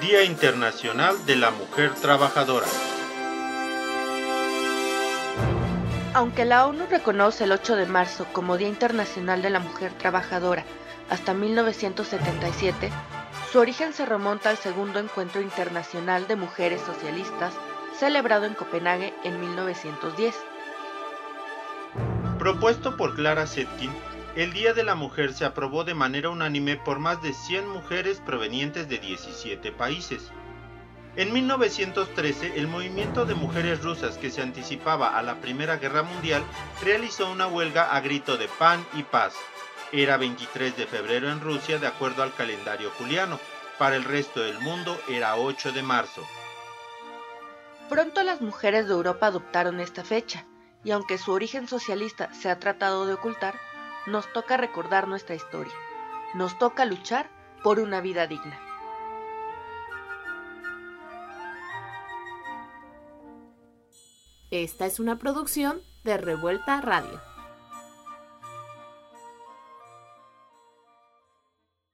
Día Internacional de la Mujer Trabajadora. Aunque la ONU reconoce el 8 de marzo como Día Internacional de la Mujer Trabajadora hasta 1977, su origen se remonta al segundo encuentro internacional de mujeres socialistas celebrado en Copenhague en 1910. Propuesto por Clara Zetkin, el Día de la Mujer se aprobó de manera unánime por más de 100 mujeres provenientes de 17 países. En 1913, el movimiento de mujeres rusas que se anticipaba a la Primera Guerra Mundial realizó una huelga a grito de pan y paz. Era 23 de febrero en Rusia de acuerdo al calendario juliano. Para el resto del mundo era 8 de marzo. Pronto las mujeres de Europa adoptaron esta fecha, y aunque su origen socialista se ha tratado de ocultar, nos toca recordar nuestra historia. Nos toca luchar por una vida digna. Esta es una producción de Revuelta Radio.